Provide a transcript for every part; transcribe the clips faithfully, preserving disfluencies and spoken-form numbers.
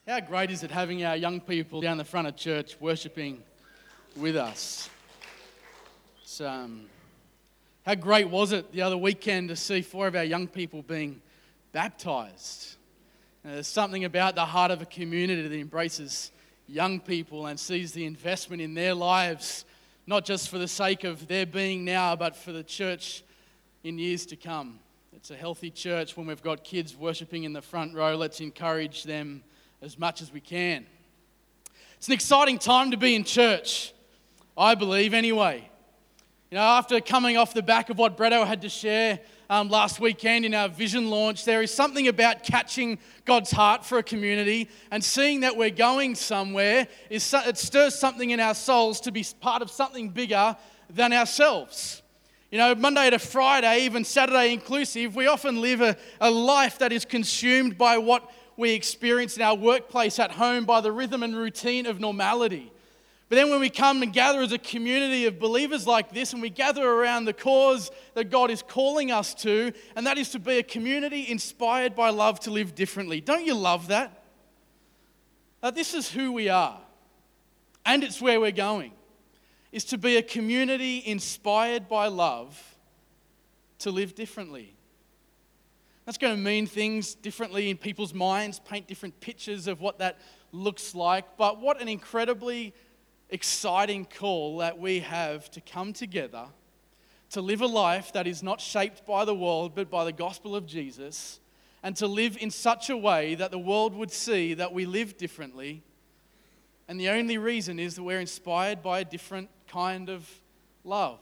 How great is it having our young people down the front of church worshipping with us? It's, um, how great was it the other weekend to see four of our young people being baptised? And there's something about the heart of a community that embraces young people and sees the investment in their lives, not just for the sake of their being now, but for the church in years to come. It's a healthy church when we've got kids worshipping in the front row. Let's encourage them as much as we can. It's an exciting time to be in church, I believe anyway. You know, after coming off the back of what Bretto had to share um, last weekend in our vision launch, there is something about catching God's heart for a community and seeing that we're going somewhere. Is it stirs something in our souls to be part of something bigger than ourselves. You know, Monday to Friday, even Saturday inclusive, we often live a, a life that is consumed by what we experience in our workplace, at home, by the rhythm and routine of normality. But then when we come and gather as a community of believers like this, and we gather around the cause that God is calling us to, and that is to be a community inspired by love to live differently. Don't you love that? Now, this is who we are, and it's where we're going, is to be a community inspired by love to live differently. That's going to mean things differently in people's minds, paint different pictures of what that looks like. But what an incredibly exciting call that we have to come together, to live a life that is not shaped by the world, but by the gospel of Jesus, and to live in such a way that the world would see that we live differently. And the only reason is that we're inspired by a different kind of love.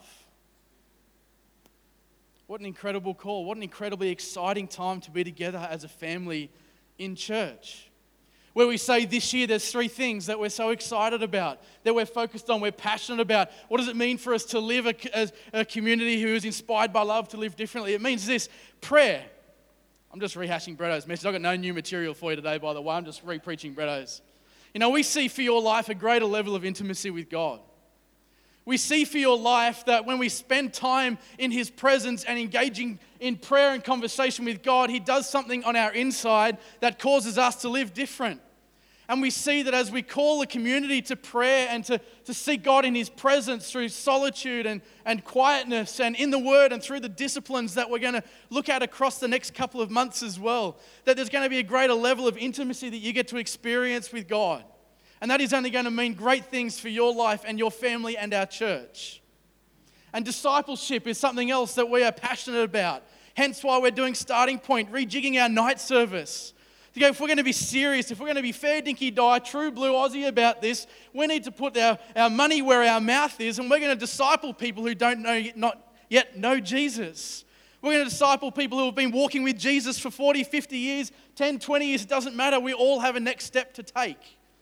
What an incredible call. What an incredibly exciting time to be together as a family in church. Where we say this year there's three things that we're so excited about, that we're focused on, we're passionate about. What does it mean for us to live a, as a community who is inspired by love to live differently? It means this: prayer. I'm just rehashing Bretto's message. I've got no new material for you today, by the way. I'm just re-preaching Bretto's. You know, we see for your life a greater level of intimacy with God. We see for your life that when we spend time in His presence and engaging in prayer and conversation with God, He does something on our inside that causes us to live different. And we see that as we call the community to prayer and to, to seek God in His presence through solitude and, and quietness and in the Word and through the disciplines that we're going to look at across the next couple of months as well, that there's going to be a greater level of intimacy that you get to experience with God. And that is only going to mean great things for your life and your family and our church. And discipleship is something else that we are passionate about. Hence why we're doing Starting Point, rejigging our night service. To go, if we're going to be serious, if we're going to be fair dinky die, true blue Aussie about this, we need to put our, our money where our mouth is, and we're going to disciple people who don't know not yet know Jesus. We're going to disciple people who have been walking with Jesus for forty, fifty years, ten, twenty years, it doesn't matter. We all have a next step to take.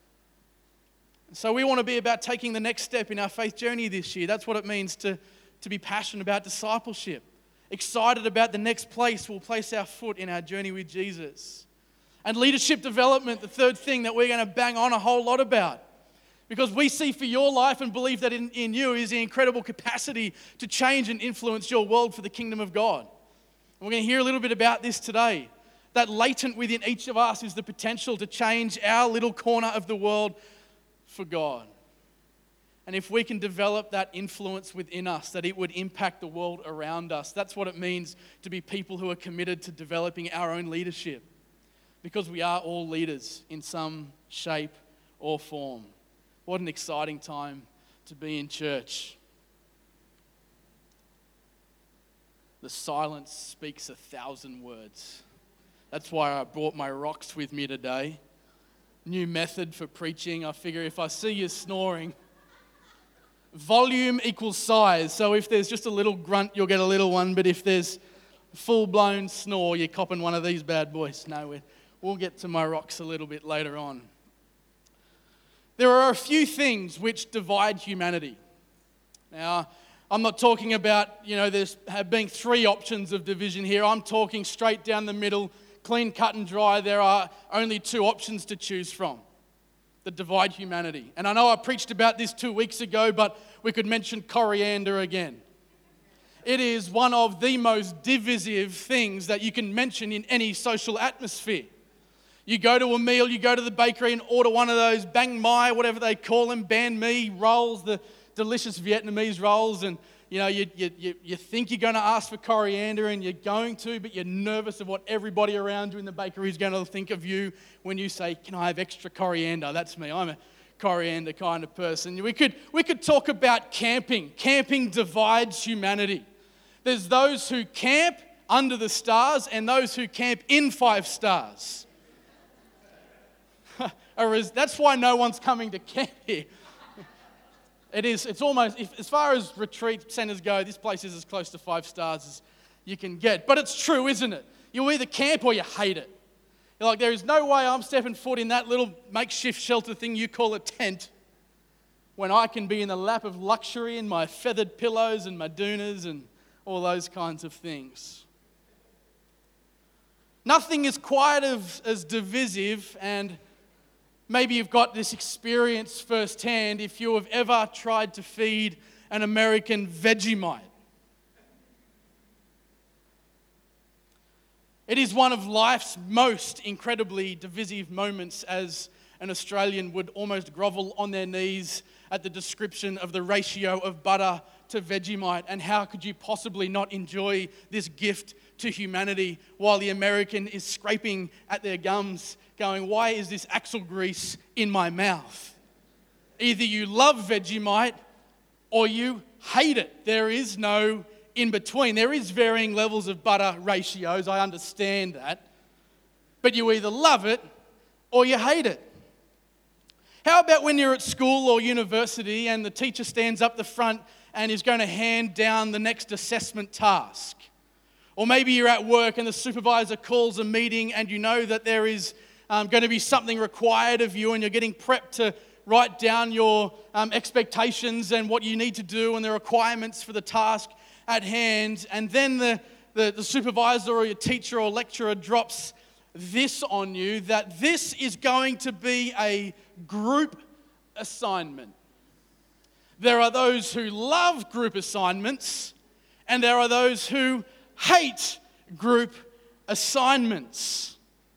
So we want to be about taking the next step in our faith journey this year. That's what it means to, to be passionate about discipleship. Excited about the next place we'll place our foot in our journey with Jesus. And leadership development, the third thing that we're going to bang on a whole lot about. Because we see for your life and believe that in, in you is the incredible capacity to change and influence your world for the kingdom of God. And we're going to hear a little bit about this today. That latent within each of us is the potential to change our little corner of the world for God. And if we can develop that influence within us, that it would impact the world around us. That's what it means to be people who are committed to developing our own leadership. Because we are all leaders in some shape or form. What an exciting time to be in church. The silence speaks a thousand words. That's why I brought my rocks with me today. New method for preaching. I figure if I see you snoring, volume equals size. So if there's just a little grunt, you'll get a little one. But if there's full-blown snore, you're copping one of these bad boys. No, we'll get to my rocks a little bit later on. There are a few things which divide humanity. Now, I'm not talking about, you know, there's have been three options of division here. I'm talking straight down the middle, clean, cut and dry. There are only two options to choose from that divide humanity. And I know I preached about this two weeks ago, but we could mention coriander again. It is one of the most divisive things that you can mention in any social atmosphere. You go to a meal, you go to the bakery and order one of those bang mai, whatever they call them, banh mi rolls, the delicious Vietnamese rolls, and you know, you, you, you, you think you're going to ask for coriander and you're going to, but you're nervous of what everybody around you in the bakery is going to think of you when you say, can I have extra coriander? That's me. I'm a coriander kind of person. We could, we could talk about camping. Camping divides humanity. There's those who camp under the stars and those who camp in five stars. That's why no one's coming to camp here. It is, it's almost, if, as far as retreat centers go, this place is as close to five stars as you can get. But it's true, isn't it? You either camp or you hate it. You're like, there is no way I'm stepping foot in that little makeshift shelter thing you call a tent when I can be in the lap of luxury and my feathered pillows and my doonas and all those kinds of things. Nothing is quite as, as divisive, and maybe you've got this experience firsthand if you have ever tried to feed an American Vegemite. It is one of life's most incredibly divisive moments, as an Australian would almost grovel on their knees at the description of the ratio of butter to Vegemite, and how could you possibly not enjoy this gift to humanity while the American is scraping at their gums going, why is this axle grease in my mouth? Either you love Vegemite or you hate it. There is no in between. There is varying levels of butter ratios, I understand that. But you either love it or you hate it. How about when you're at school or university and the teacher stands up the front and is going to hand down the next assessment task? Or maybe you're at work and the supervisor calls a meeting and you know that there is um, going to be something required of you, and you're getting prepped to write down your um, expectations and what you need to do and the requirements for the task at hand. And then the, the, the supervisor or your teacher or lecturer drops this on you, that this is going to be a group assignment. There are those who love group assignments, and there are those who hate group assignments.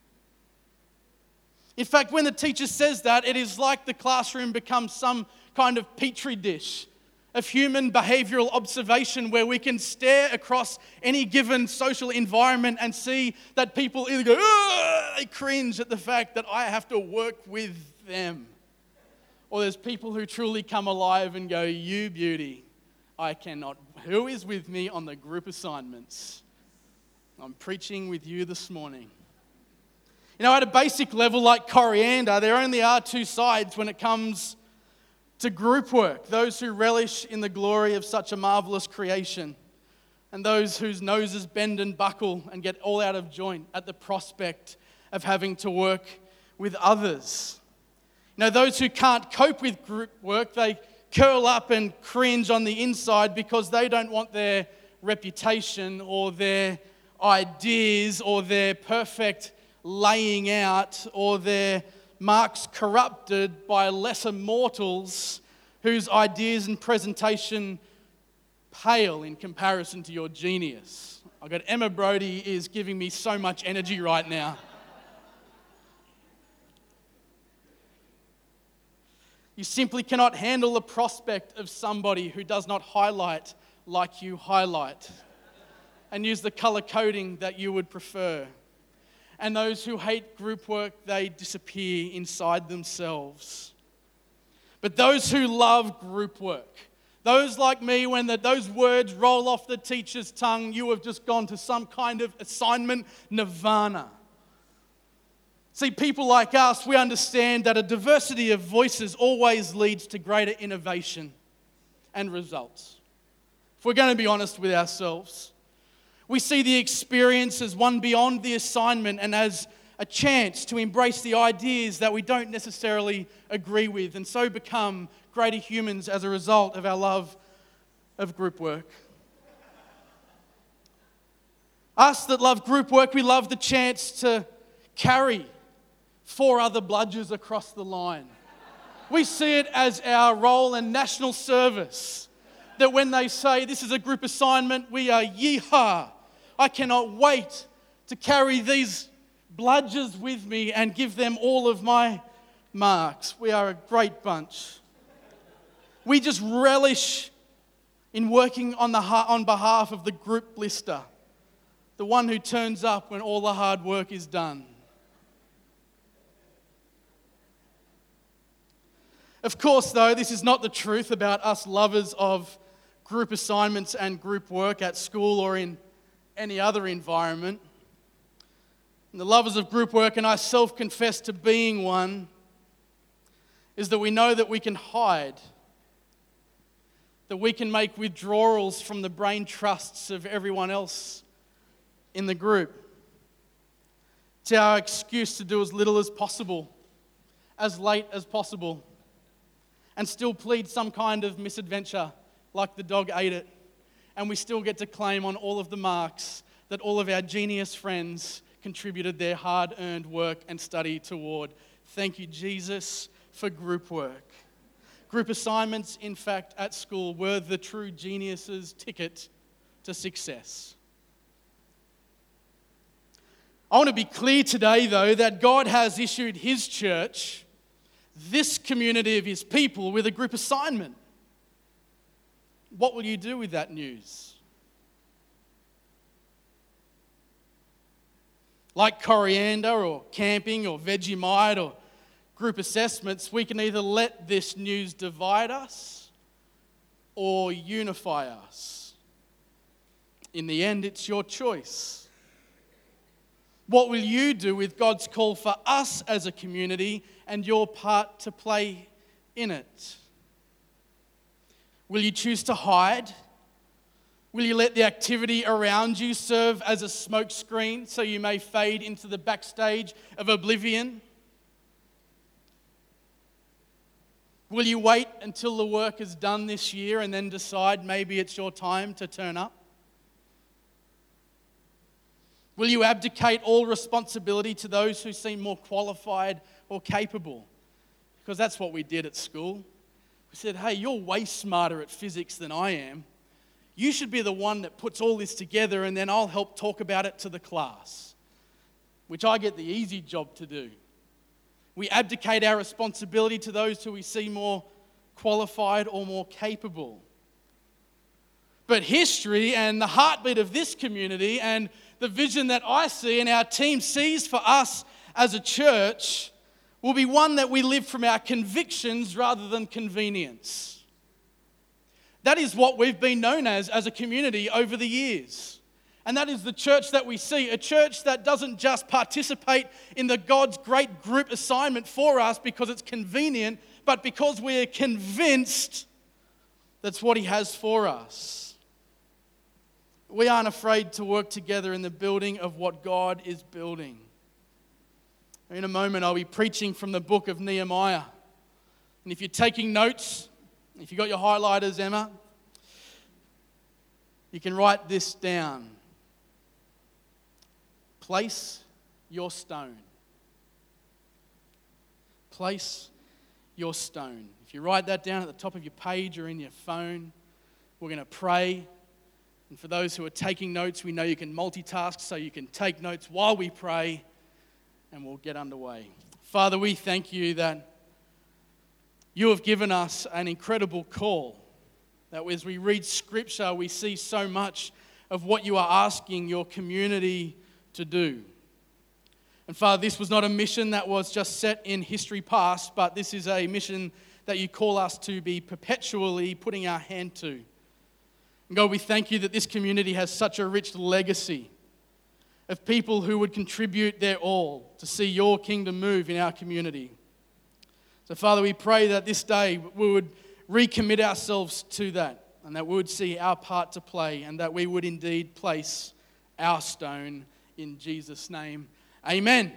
In fact, when the teacher says that, it is like the classroom becomes some kind of petri dish of human behavioral observation where we can stare across any given social environment and see that people either go, "Ugh," they cringe at the fact that I have to work with them. Or there's people who truly come alive and go, you beauty, I cannot. Who is with me on the group assignments? I'm preaching with you this morning. You know, at a basic level like coriander, there only are two sides when it comes to group work. Those who relish in the glory of such a marvelous creation, and those whose noses bend and buckle and get all out of joint at the prospect of having to work with others. You know, those who can't cope with group work, they curl up and cringe on the inside because they don't want their reputation or their ideas or their perfect laying out or their marks corrupted by lesser mortals whose ideas and presentation pale in comparison to your genius. I've got Emma Brody is giving me so much energy right now. You simply cannot handle the prospect of somebody who does not highlight like you highlight and use the color coding that you would prefer. And those who hate group work, they disappear inside themselves. But those who love group work, those like me, when the, those words roll off the teacher's tongue, you have just gone to some kind of assignment nirvana. See, people like us, we understand that a diversity of voices always leads to greater innovation and results. If we're going to be honest with ourselves, we see the experience as one beyond the assignment and as a chance to embrace the ideas that we don't necessarily agree with, and so become greater humans as a result of our love of group work. Us that love group work, we love the chance to carry four other bludgers across the line. We see it as our role in national service, that when they say this is a group assignment, we are yeehaw. I cannot wait to carry these bludgers with me and give them all of my marks. We are a great bunch. We just relish in working on, the, on behalf of the group blister, the one who turns up when all the hard work is done. Of course, though, this is not the truth about us lovers of group assignments and group work at school or in any other environment. And the lovers of group work, and I self-confess to being one, is that we know that we can hide, that we can make withdrawals from the brain trusts of everyone else in the group. It's our excuse to do as little as possible, as late as possible, and still plead some kind of misadventure, like the dog ate it, and we still get to claim on all of the marks that all of our genius friends contributed their hard-earned work and study toward. Thank you, Jesus, for group work. Group assignments, in fact, at school were the true genius's ticket to success. I want to be clear today, though, that God has issued His church, this community of His people, with a group assignment. What will you do with that news? Like coriander or camping or Vegemite or group assessments, we can either let this news divide us or unify us. In the end, it's your choice. What will you do with God's call for us as a community and your part to play in it? Will you choose to hide? Will you let the activity around you serve as a smokescreen so you may fade into the backstage of oblivion? Will you wait until the work is done this year and then decide maybe it's your time to turn up? Will you abdicate all responsibility to those who seem more qualified or capable? Because that's what we did at school. We said, hey, you're way smarter at physics than I am. You should be the one that puts all this together, and then I'll help talk about it to the class, which I get the easy job to do. We abdicate our responsibility to those who we see more qualified or more capable. But history and the heartbeat of this community and the vision that I see and our team sees for us as a church will be one that we live from our convictions rather than convenience. That is what we've been known as as a community over the years. And that is the church that we see, a church that doesn't just participate in the God's great group assignment for us because it's convenient, but because we're convinced that's what He has for us. We aren't afraid to work together in the building of what God is building. In a moment, I'll be preaching from the book of Nehemiah. And if you're taking notes, if you've got your highlighters, Emma, you can write this down. Place your stone. Place your stone. If you write that down at the top of your page or in your phone, we're going to pray. And for those who are taking notes, we know you can multitask, so you can take notes while we pray, and we'll get underway. Father, we thank you that you have given us an incredible call, that as we read Scripture, we see so much of what you are asking your community to do. And Father, this was not a mission that was just set in history past, but this is a mission that you call us to be perpetually putting our hand to. And God, we thank you that this community has such a rich legacy of people who would contribute their all to see your kingdom move in our community. So, Father, we pray that this day we would recommit ourselves to that, and that we would see our part to play, and that we would indeed place our stone in Jesus' name. Amen.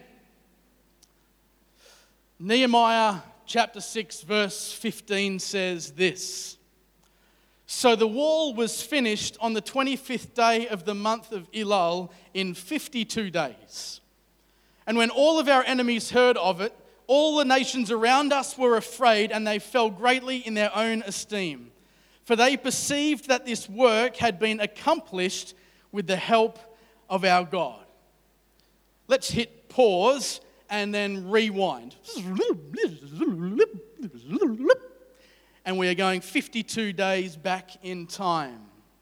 Nehemiah chapter six, verse fifteen says this. So the wall was finished on the twenty-fifth day of the month of Elul in fifty-two days. And when all of our enemies heard of it, all the nations around us were afraid, and they fell greatly in their own esteem. For they perceived that this work had been accomplished with the help of our God. Let's hit pause, and then rewind. And we are going fifty-two days back in time.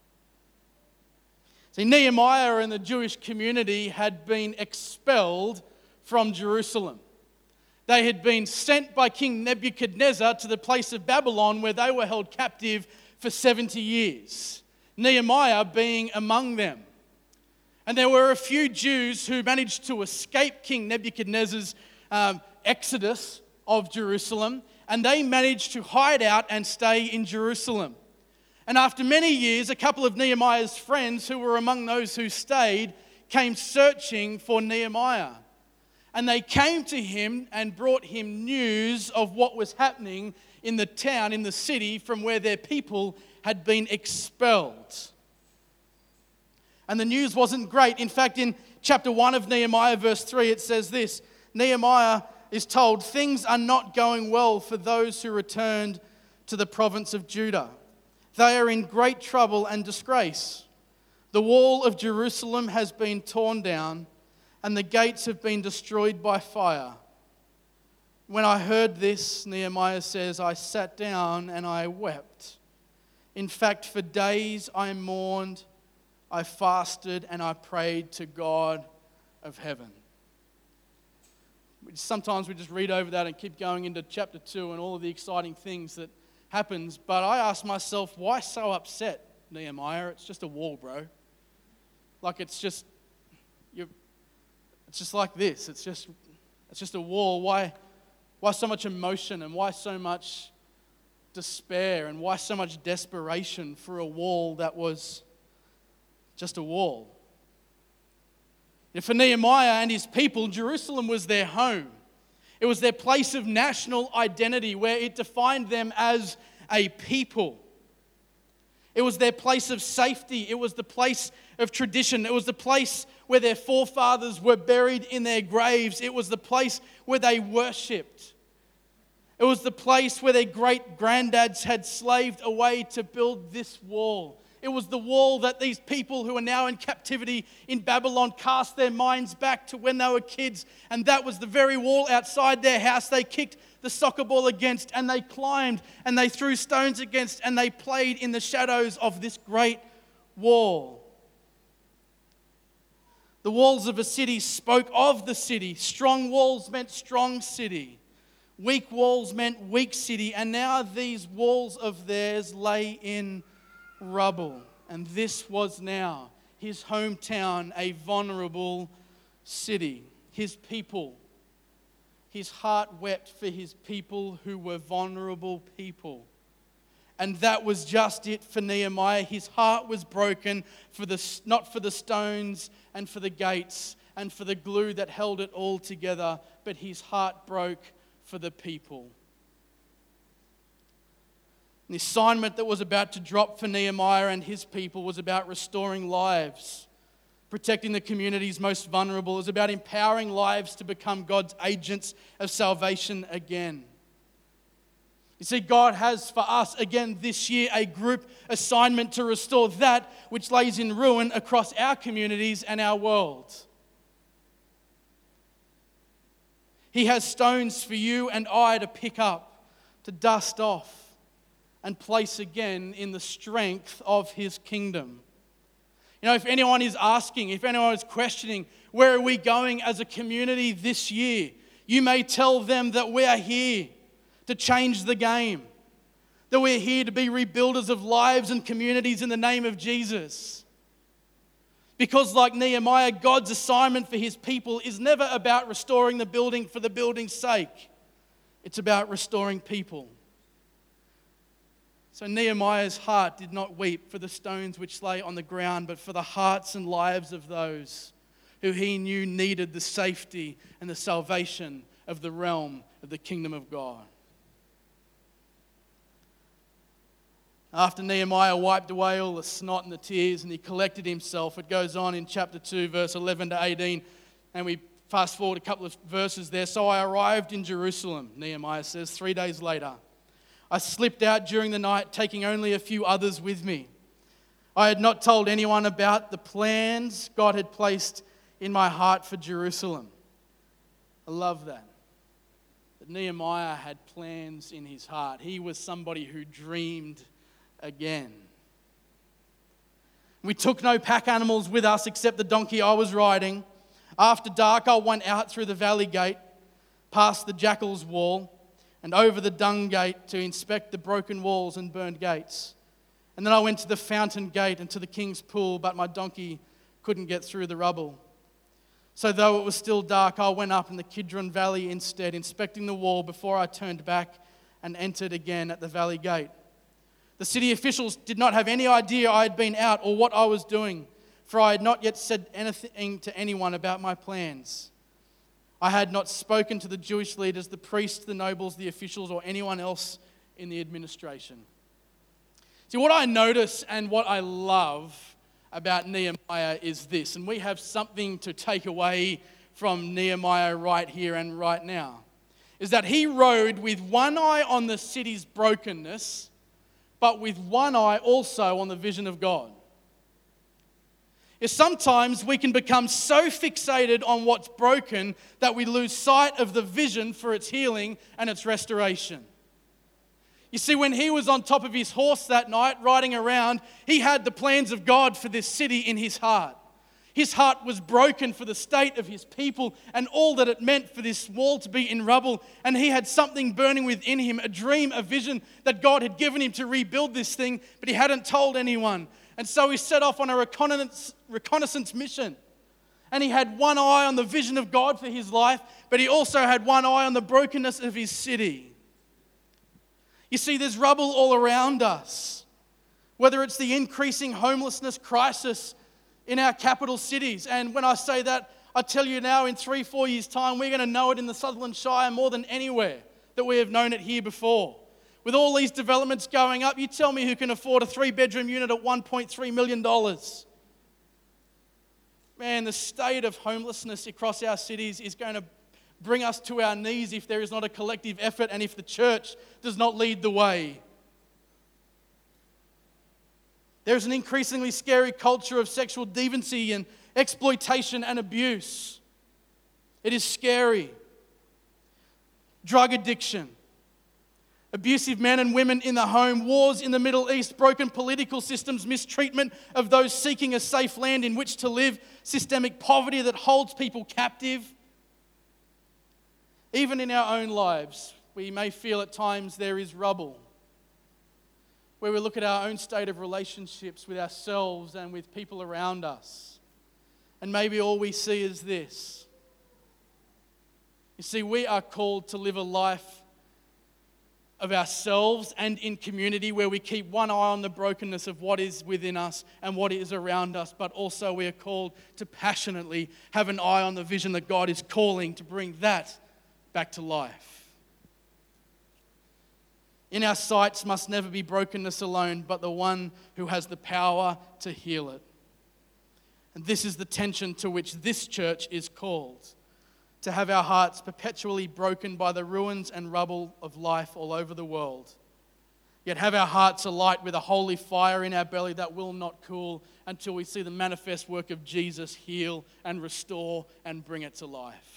See, Nehemiah and the Jewish community had been expelled from Jerusalem. They had been sent by King Nebuchadnezzar to the place of Babylon where they were held captive for seventy years, Nehemiah being among them. And there were a few Jews who managed to escape King Nebuchadnezzar's um, exodus of Jerusalem, and they managed to hide out and stay in Jerusalem. And after many years, a couple of Nehemiah's friends who were among those who stayed came searching for Nehemiah. And they came to him and brought him news of what was happening in the town, in the city, from where their people had been expelled. And the news wasn't great. In fact, in chapter one of Nehemiah, verse three, it says this: Nehemiah is told, "Things are not going well for those who returned to the province of Judah. They are in great trouble and disgrace. The wall of Jerusalem has been torn down, and the gates have been destroyed by fire." When I heard this, Nehemiah says, "I sat down and I wept. In fact, for days I mourned, I fasted, and I prayed to God of heaven." Sometimes we just read over that and keep going into chapter two and all of the exciting things that happens. But I ask myself, why so upset, Nehemiah? It's just a wall, bro. Like it's just, you. It's just like this. It's just, it's just a wall. Why, why so much emotion, and why so much despair, and why so much desperation for a wall that was just a wall? And for Nehemiah and his people, Jerusalem was their home. It was their place of national identity, where it defined them as a people. It was their place of safety. It was the place of tradition. It was the place where their forefathers were buried in their graves. It was the place where they worshipped. It was the place where their great granddads had slaved away to build this wall. It was the wall that these people who are now in captivity in Babylon cast their minds back to when they were kids. And that was the very wall outside their house they kicked the soccer ball against, and they climbed, and they threw stones against, and they played in the shadows of this great wall. The walls of a city spoke of the city. Strong walls meant strong city. Weak walls meant weak city. And now these walls of theirs lay in rubble. And this was now his hometown, a vulnerable city. His people. His heart wept for his people who were vulnerable people. And that was just it for Nehemiah. His heart was broken for the, not for the stones and for the gates and for the glue that held it all together, but his heart broke for the people. The assignment that was about to drop for Nehemiah and his people was about restoring lives, protecting the community's most vulnerable. It was about empowering lives to become God's agents of salvation again. You see, God has for us again this year a group assignment to restore that which lays in ruin across our communities and our world. He has stones for you and I to pick up, to dust off, and place again in the strength of his kingdom. You know, if anyone is asking, if anyone is questioning, where are we going as a community this year? You may tell them that we are here to change the game, that we're here to be rebuilders of lives and communities in the name of Jesus. Because like Nehemiah, God's assignment for his people is never about restoring the building for the building's sake. It's about restoring people. So Nehemiah's heart did not weep for the stones which lay on the ground, but for the hearts and lives of those who he knew needed the safety and the salvation of the realm of the kingdom of God. After Nehemiah wiped away all the snot and the tears and he collected himself, it goes on in chapter two, verse eleven to eighteen, and we fast forward a couple of verses there. "So I arrived in Jerusalem," Nehemiah says, "three days later. I slipped out during the night, taking only a few others with me. I had not told anyone about the plans God had placed in my heart for Jerusalem. I love that. That Nehemiah had plans in his heart. He was somebody who dreamed again. We took no pack animals with us except the donkey I was riding. After dark, I went out through the valley gate, past the jackal's wall, and over the dung gate to inspect the broken walls and burned gates. And then I went to the fountain gate and to the king's pool, but my donkey couldn't get through the rubble. So though it was still dark, I went up in the Kidron Valley instead, inspecting the wall before I turned back and entered again at the valley gate. The city officials did not have any idea I had been out or what I was doing, for I had not yet said anything to anyone about my plans. I had not spoken to the Jewish leaders, the priests, the nobles, the officials, or anyone else in the administration. See, what I notice and what I love about Nehemiah is this, and we have something to take away from Nehemiah right here and right now, is that he rode with one eye on the city's brokenness, but with one eye also on the vision of God. Is sometimes we can become so fixated on what's broken that we lose sight of the vision for its healing and its restoration. You see, when he was on top of his horse that night, riding around, he had the plans of God for this city in his heart. His heart was broken for the state of his people and all that it meant for this wall to be in rubble. And he had something burning within him, a dream, a vision that God had given him to rebuild this thing, but he hadn't told anyone. And so he set off on a reconnaissance, reconnaissance mission. And he had one eye on the vision of God for his life, but he also had one eye on the brokenness of his city. You see, there's rubble all around us, whether it's the increasing homelessness crisis in our capital cities. And when I say that, I tell you now, in three, four years' time, we're going to know it in the Sutherland Shire more than anywhere that we have known it here before. With all these developments going up, you tell me who can afford a three-bedroom unit at one point three million dollars. Man, the state of homelessness across our cities is going to bring us to our knees if there is not a collective effort and if the church does not lead the way. There's an increasingly scary culture of sexual deviancy and exploitation and abuse. It is scary. Drug addiction, abusive men and women in the home, wars in the Middle East, broken political systems, mistreatment of those seeking a safe land in which to live, systemic poverty that holds people captive. Even in our own lives, we may feel at times there is rubble, where we look at our own state of relationships with ourselves and with people around us, and maybe all we see is this. You see, we are called to live a life of ourselves and in community where we keep one eye on the brokenness of what is within us and what is around us, but also we are called to passionately have an eye on the vision that God is calling to bring that back to life. In our sights must never be brokenness alone, but the one who has the power to heal it. And this is the tension to which this church is called, to have our hearts perpetually broken by the ruins and rubble of life all over the world, yet have our hearts alight with a holy fire in our belly that will not cool until we see the manifest work of Jesus heal and restore and bring it to life.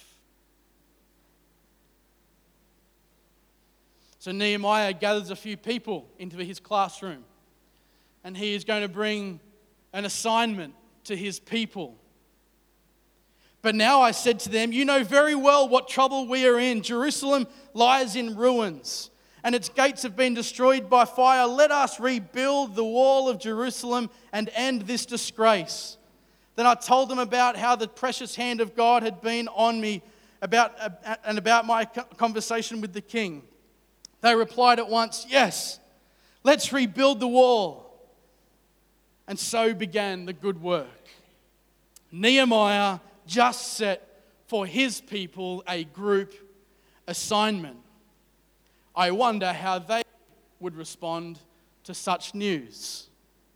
So Nehemiah gathers a few people into his classroom, and he is going to bring an assignment to his people. But now I said to them, you know very well what trouble we are in. Jerusalem lies in ruins, and its gates have been destroyed by fire. Let us rebuild the wall of Jerusalem and end this disgrace. Then I told them about how the precious hand of God had been on me about and about my conversation with the king. They replied at once, yes, let's rebuild the wall. And so began the good work. Nehemiah just set for his people a group assignment. I wonder how they would respond to such news.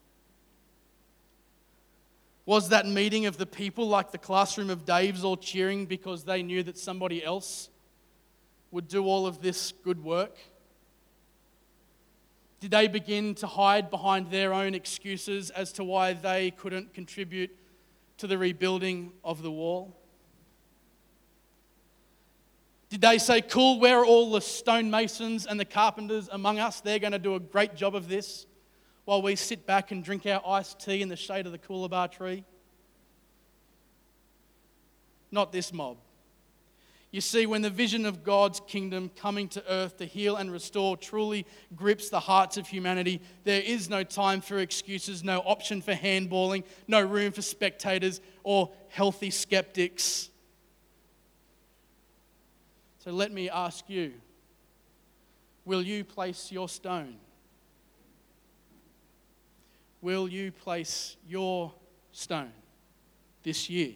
Was that meeting of the people like the classroom of Dave's, all cheering because they knew that somebody else would do all of this good work? Did they begin to hide behind their own excuses as to why they couldn't contribute to the rebuilding of the wall? Did they say, cool, where are all the stonemasons and the carpenters among us? They're going to do a great job of this while we sit back and drink our iced tea in the shade of the coolabah tree? Not this mob. You see, when the vision of God's kingdom coming to earth to heal and restore truly grips the hearts of humanity, there is no time for excuses, no option for handballing, no room for spectators or healthy skeptics. So let me ask you, will you place your stone? Will you place your stone this year?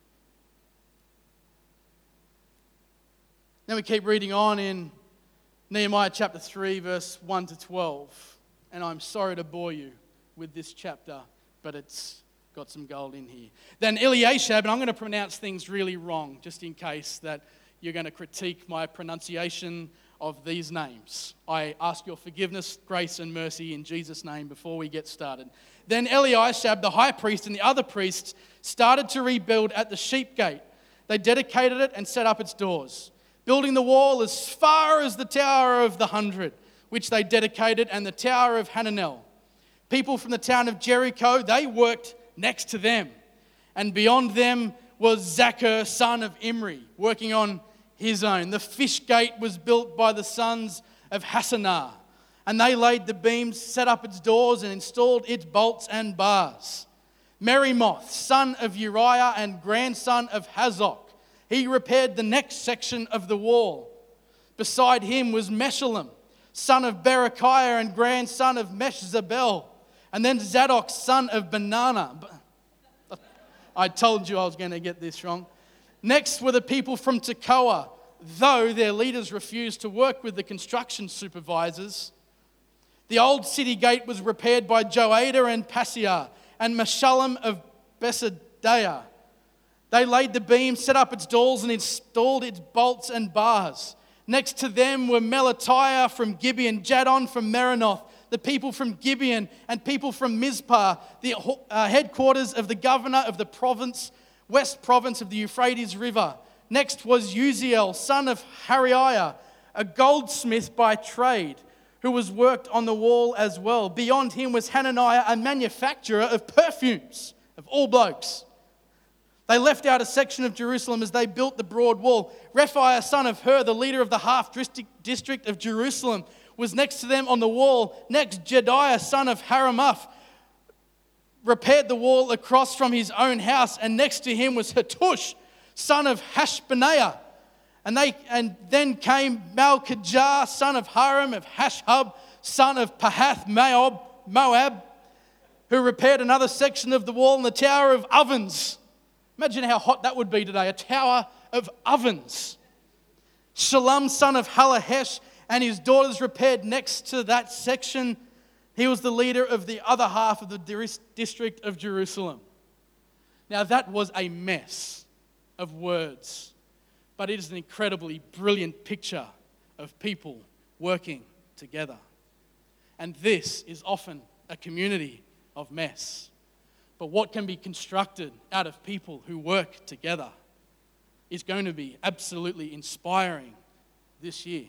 Then we keep reading on in Nehemiah chapter three, verse one to twelve. And I'm sorry to bore you with this chapter, but it's got some gold in here. Then Eliashab, and I'm going to pronounce things really wrong, just in case that you're going to critique my pronunciation of these names. I ask your forgiveness, grace, and mercy in Jesus' name before we get started. Then Eliashab, the high priest, and the other priests started to rebuild at the sheep gate. They dedicated it and set up its doors, building the wall as far as the Tower of the Hundred, which they dedicated, and the Tower of Hananel. People from the town of Jericho, they worked next to them. And beyond them was Zachar, son of Imri, working on his own. The fish gate was built by the sons of Hassanah, and they laid the beams, set up its doors, and installed its bolts and bars. Merimoth, son of Uriah and grandson of Hazok, he repaired the next section of the wall. Beside him was Meshullam, son of Berechiah and grandson of Meshzabel, and then Zadok, son of Benana. I told you I was going to get this wrong. Next were the people from Tekoa, though their leaders refused to work with the construction supervisors. The old city gate was repaired by Joadah and Paseah and Meshullam of Besadiah. They laid the beams, set up its doors, and installed its bolts and bars. Next to them were Melatiah from Gibeon, Jadon from Merinoth, the people from Gibeon, and people from Mizpah, the uh, headquarters of the governor of the province, west province of the Euphrates River. Next was Uziel, son of Hariah, a goldsmith by trade, who was worked on the wall as well. Beyond him was Hananiah, a manufacturer of perfumes, of all blokes. They left out a section of Jerusalem as they built the broad wall. Rephaiah, son of Hur, the leader of the half district of Jerusalem, was next to them on the wall. Next, Jediah, son of Haramuth, repaired the wall across from his own house. And next to him was Hattush, son of Hashbaniah. And, they, and then came Malchijah, son of Haram, of Hashhub, son of Pahath Moab, Moab, who repaired another section of the wall in the Tower of Ovens. Imagine how hot that would be today, a tower of ovens. Shalom, son of Halahesh, and his daughters repaired next to that section. He was the leader of the other half of the district of Jerusalem. Now that was a mess of words, but it is an incredibly brilliant picture of people working together. And this is often a community of mess. But what can be constructed out of people who work together is going to be absolutely inspiring this year.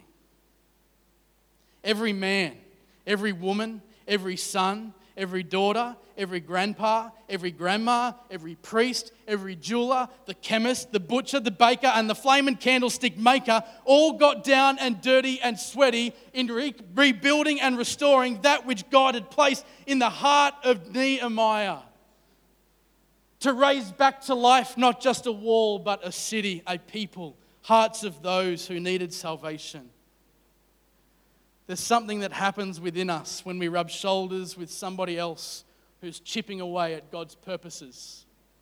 Every man, every woman, every son, every daughter, every grandpa, every grandma, every priest, every jeweler, the chemist, the butcher, the baker, and the flame and candlestick maker all got down and dirty and sweaty in re- rebuilding and restoring that which God had placed in the heart of Nehemiah. To raise back to life not just a wall, but a city, a people, hearts of those who needed salvation. There's something that happens within us when we rub shoulders with somebody else who's chipping away at God's purposes.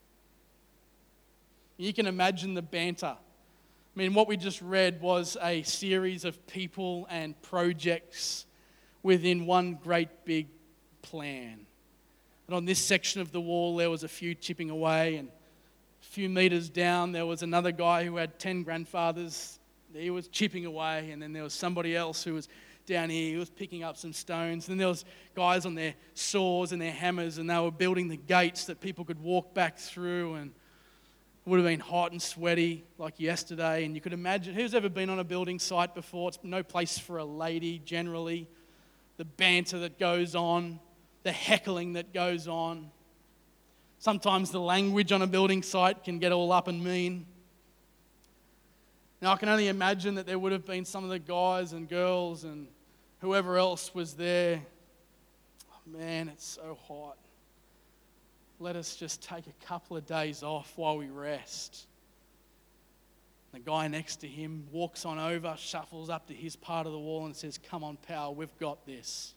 You can imagine the banter. I mean, what we just read was a series of people and projects within one great big plan. And on this section of the wall, there was a few chipping away, and a few meters down, there was another guy who had ten grandfathers. He was chipping away, and then there was somebody else who was down here. He was picking up some stones. And then there was guys on their saws and their hammers, and they were building the gates that people could walk back through. And It would have been hot and sweaty like yesterday, and you could imagine, who's ever been on a building site before? It's no place for a lady generally. The banter that goes on, the heckling that goes on. Sometimes the language on a building site can get all up and mean. Now I can only imagine that there would have been some of the guys and girls and whoever else was there. Oh, man, it's so hot. Let us just take a couple of days off while we rest. The guy next to him walks on over, shuffles up to his part of the wall and says, "Come on, pal, we've got this."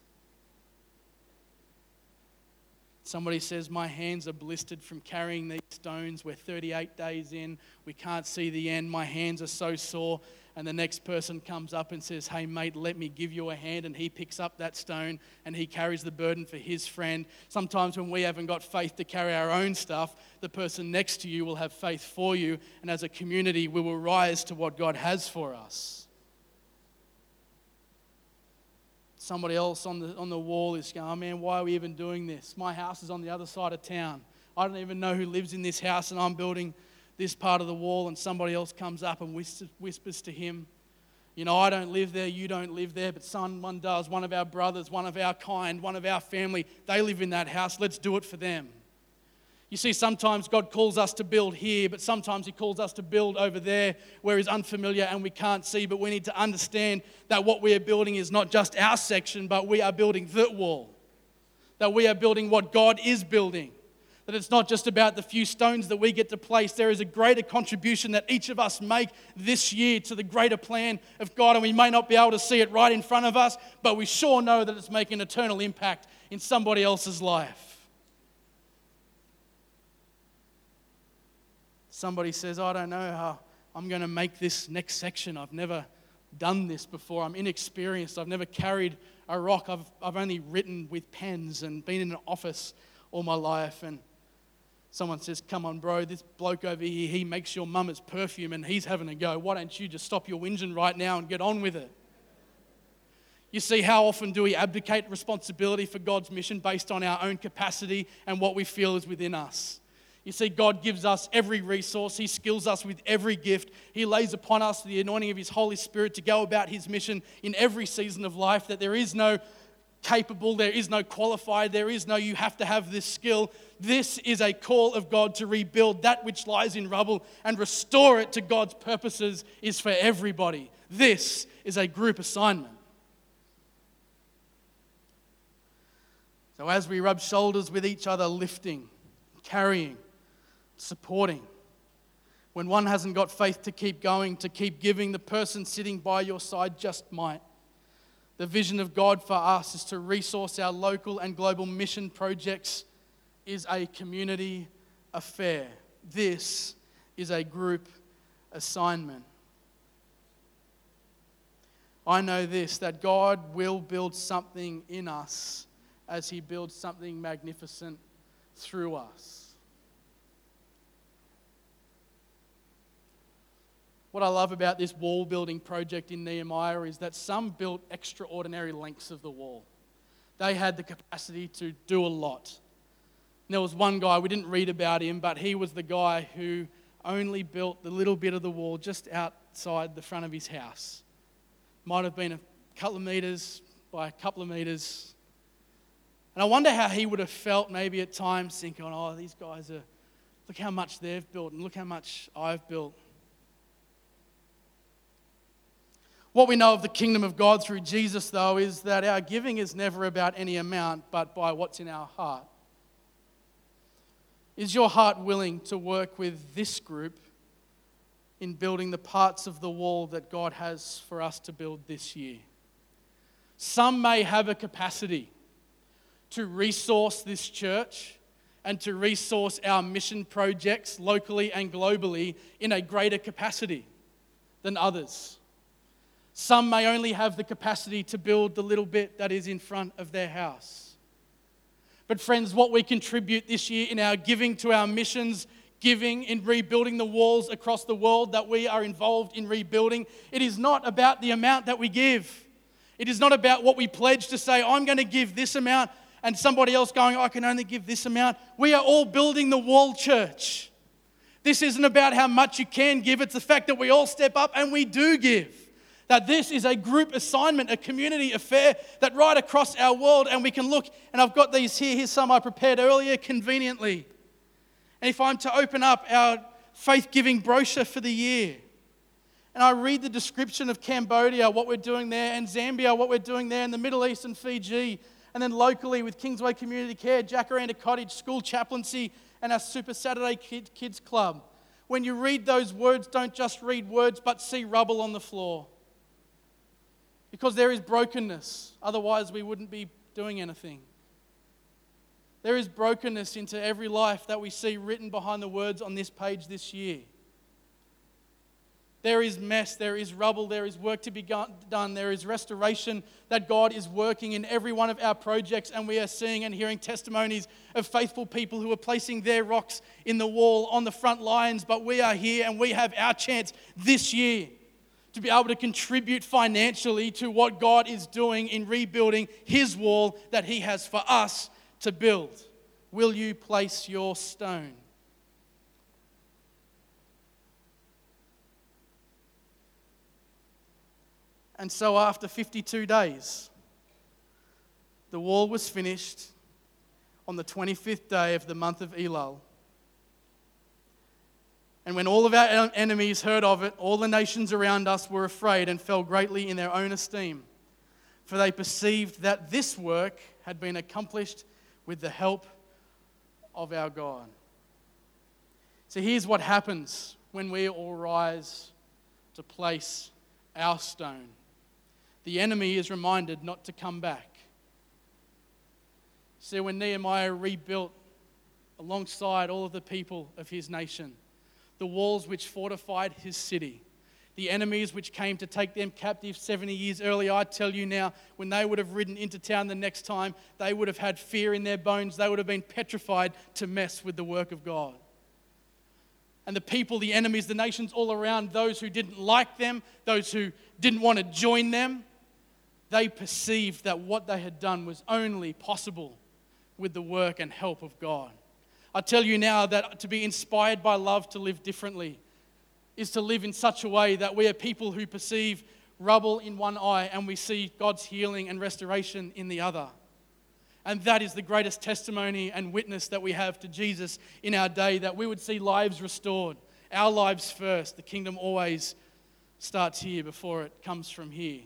Somebody says, "My hands are blistered from carrying these stones. We're thirty-eight days in. We can't see the end. My hands are so sore." And the next person comes up and says, "Hey, mate, let me give you a hand." And he picks up that stone and he carries the burden for his friend. Sometimes when we haven't got faith to carry our own stuff, the person next to you will have faith for you. And as a community, we will rise to what God has for us. Somebody else on the on the wall is going, "Oh man, why are we even doing this? My house is on the other side of town. I don't even know who lives in this house, and I'm building this part of the wall." And somebody else comes up and whispers to him, "You know, I don't live there, you don't live there, but someone does. One of our brothers, one of our kind, one of our family, they live in that house. Let's do it for them." You see, sometimes God calls us to build here, but sometimes He calls us to build over there where He's unfamiliar and we can't see. But we need to understand that what we are building is not just our section, but we are building the wall. That we are building what God is building. That it's not just about the few stones that we get to place. There is a greater contribution that each of us make this year to the greater plan of God. And we may not be able to see it right in front of us, but we sure know that it's making an eternal impact in somebody else's life. Somebody says, "I don't know how I'm going to make this next section. I've never done this before. I'm inexperienced. I've never carried a rock. I've, I've only written with pens and been in an office all my life." And someone says, "Come on, bro, this bloke over here, he makes your mama's perfume and he's having a go. Why don't you just stop your whinging right now and get on with it?" You see, how often do we abdicate responsibility for God's mission based on our own capacity and what we feel is within us? You see, God gives us every resource. He skills us with every gift. He lays upon us the anointing of His Holy Spirit to go about His mission in every season of life, that there is no capable, there is no qualified, there is no you have to have this skill. This is a call of God to rebuild that which lies in rubble and restore it to God's purposes is for everybody. This is a group assignment. So as we rub shoulders with each other, lifting, carrying, supporting. When one hasn't got faith to keep going, to keep giving, the person sitting by your side just might. The vision of God for us is to resource our local and global mission projects is a community affair. This is a group assignment. I know this, that God will build something in us as He builds something magnificent through us. What I love about this wall building project in Nehemiah is that some built extraordinary lengths of the wall. They had the capacity to do a lot. And there was one guy, we didn't read about him, but he was the guy who only built the little bit of the wall just outside the front of his house. Might have been a couple of meters by a couple of meters. And I wonder how he would have felt maybe at times thinking, "Oh, these guys are, look how much they've built and look how much I've built." What we know of the kingdom of God through Jesus, though, is that our giving is never about any amount, but by what's in our heart. Is your heart willing to work with this group in building the parts of the wall that God has for us to build this year? Some may have a capacity to resource this church and to resource our mission projects locally and globally in a greater capacity than others. Some may only have the capacity to build the little bit that is in front of their house. But friends, what we contribute this year in our giving to our missions, giving in rebuilding the walls across the world that we are involved in rebuilding, it is not about the amount that we give. It is not about what we pledge to say, "I'm going to give this amount," and somebody else going, "I can only give this amount." We are all building the wall, church. This isn't about how much you can give. It's the fact that we all step up and we do give. That this is a group assignment, a community affair that right across our world, and we can look, and I've got these here. Here's some I prepared earlier conveniently. And if I'm to open up our faith-giving brochure for the year, and I read the description of Cambodia, what we're doing there, and Zambia, what we're doing there, and the Middle East and Fiji, and then locally with Kingsway Community Care, Jacaranda Cottage, School Chaplaincy, and our Super Saturday Kid, Kids Club. When you read those words, don't just read words, but see rubble on the floor. Because there is brokenness. Otherwise, we wouldn't be doing anything. There is brokenness into every life that we see written behind the words on this page this year. There is mess, there is rubble, there is work to be done, there is restoration that God is working in every one of our projects, and we are seeing and hearing testimonies of faithful people who are placing their rocks in the wall on the front lines, but we are here and we have our chance this year to be able to contribute financially to what God is doing in rebuilding His wall that He has for us to build. Will you place your stone? And so after fifty-two days, the wall was finished on the twenty-fifth day of the month of Elul. And when all of our enemies heard of it, all the nations around us were afraid and fell greatly in their own esteem, for they perceived that this work had been accomplished with the help of our God. So here's what happens when we all rise to place our stone. The enemy is reminded not to come back. See, when Nehemiah rebuilt alongside all of the people of his nation, the walls which fortified his city, the enemies which came to take them captive seventy years earlier, I tell you now, when they would have ridden into town the next time, they would have had fear in their bones. They would have been petrified to mess with the work of God. And the people, the enemies, the nations all around, those who didn't like them, those who didn't want to join them, they perceived that what they had done was only possible with the work and help of God. I tell you now that to be inspired by love to live differently is to live in such a way that we are people who perceive rubble in one eye and we see God's healing and restoration in the other. And that is the greatest testimony and witness that we have to Jesus in our day, that we would see lives restored, our lives first. The kingdom always starts here before it comes from here.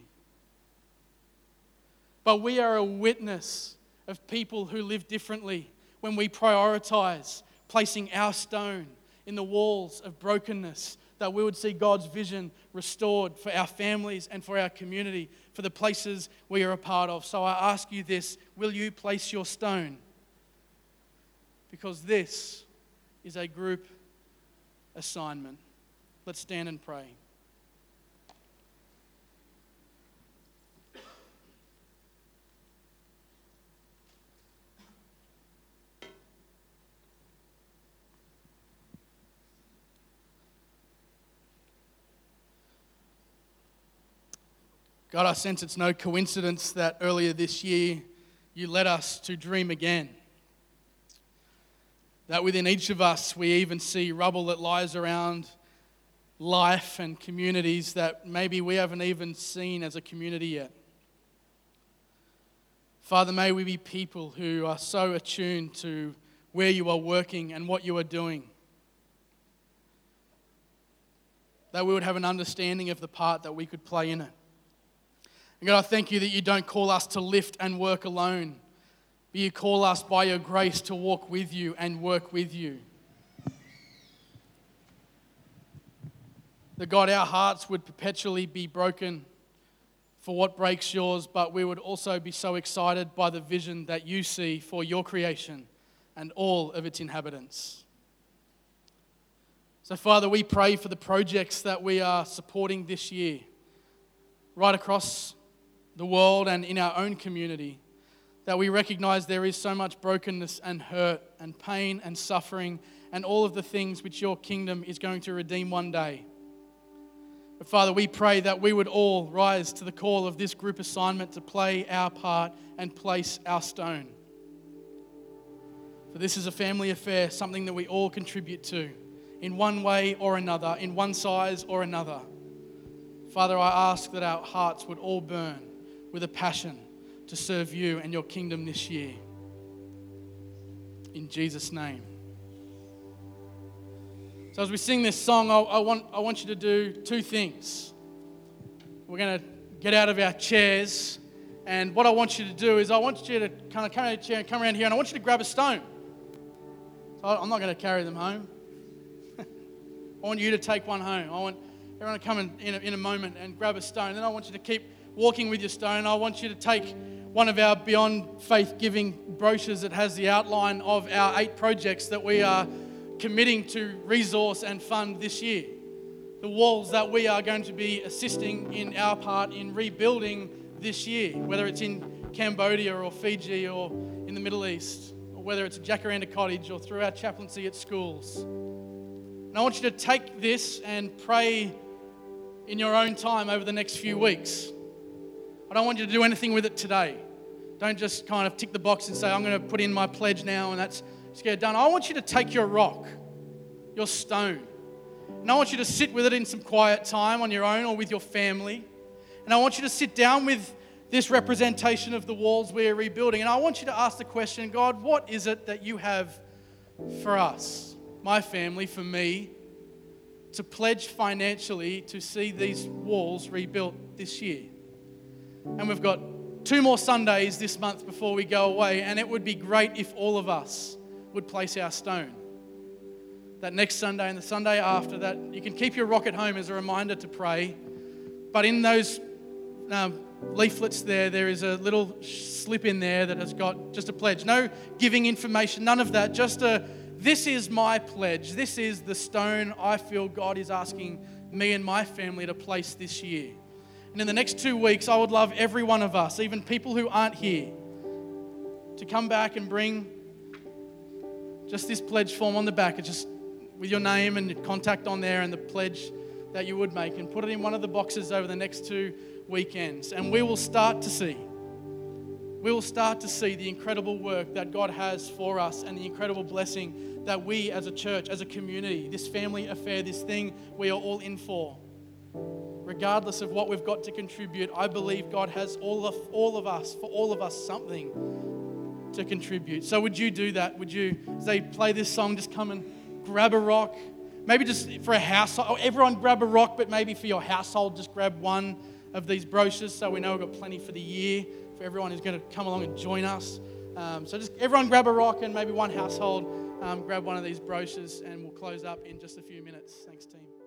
But we are a witness of people who live differently when we prioritize placing our stone in the walls of brokenness, that we would see God's vision restored for our families and for our community, for the places we are a part of. So I ask you this, will you place your stone? Because this is a group assignment. Let's stand and pray. God, I sense it's no coincidence that earlier this year you led us to dream again. That within each of us we even see rubble that lies around life and communities that maybe we haven't even seen as a community yet. Father, may we be people who are so attuned to where you are working and what you are doing, that we would have an understanding of the part that we could play in it. And God, I thank you that you don't call us to lift and work alone, but you call us by your grace to walk with you and work with you. That God, our hearts would perpetually be broken for what breaks yours, but we would also be so excited by the vision that you see for your creation and all of its inhabitants. So Father, we pray for the projects that we are supporting this year, right across the world and in our own community, that we recognize there is so much brokenness and hurt and pain and suffering and all of the things which your kingdom is going to redeem one day. But Father, we pray that we would all rise to the call of this group assignment to play our part and place our stone. For this is a family affair, something that we all contribute to in one way or another, in one size or another. Father, I ask that our hearts would all burn with a passion to serve you and your kingdom this year. In Jesus' name. So as we sing this song, I, I want I want you to do two things. We're going to get out of our chairs, and what I want you to do is I want you to kind of come out of your chair and come around here, and I want you to grab a stone. So I'm not going to carry them home. I want you to take one home. I want everyone to come in, in, a, in a moment and grab a stone. Then I want you to keep walking with your stone. I want you to take one of our Beyond Faith Giving brochures that has the outline of our eight projects that we are committing to resource and fund this year. The walls that we are going to be assisting in our part in rebuilding this year, whether it's in Cambodia or Fiji or in the Middle East, or whether it's a Jacaranda Cottage or through our chaplaincy at schools. And I want you to take this and pray in your own time over the next few weeks. I don't want you to do anything with it today. Don't just kind of tick the box and say, I'm going to put in my pledge now and that's just get it done. I want you to take your rock, your stone, and I want you to sit with it in some quiet time on your own or with your family. And I want you to sit down with this representation of the walls we're rebuilding. And I want you to ask the question, God, what is it that you have for us, my family, for me, to pledge financially to see these walls rebuilt this year? And we've got two more Sundays this month before we go away, and it would be great if all of us would place our stone. That next Sunday and the Sunday after that, you can keep your rock at home as a reminder to pray. But in those um, leaflets there, there is a little slip in there that has got just a pledge. No giving information, none of that. Just a, this is my pledge. This is the stone I feel God is asking me and my family to place this year. And in the next two weeks, I would love every one of us, even people who aren't here, to come back and bring just this pledge form on the back. It's just with your name and your contact on there and the pledge that you would make, and put it in one of the boxes over the next two weekends. And we will start to see, we will start to see the incredible work that God has for us and the incredible blessing that we as a church, as a community, this family affair, this thing we are all in for. Regardless of what we've got to contribute, I believe God has all of, all of us, for all of us, something to contribute. So would you do that? Would you, as they play this song, just come and grab a rock? Maybe just for a household, everyone grab a rock, but maybe for your household, just grab one of these brochures so we know we've got plenty for the year, for everyone who's going to come along and join us. Um, so just everyone grab a rock, and maybe one household um, grab one of these brochures, and we'll close up in just a few minutes. Thanks, team.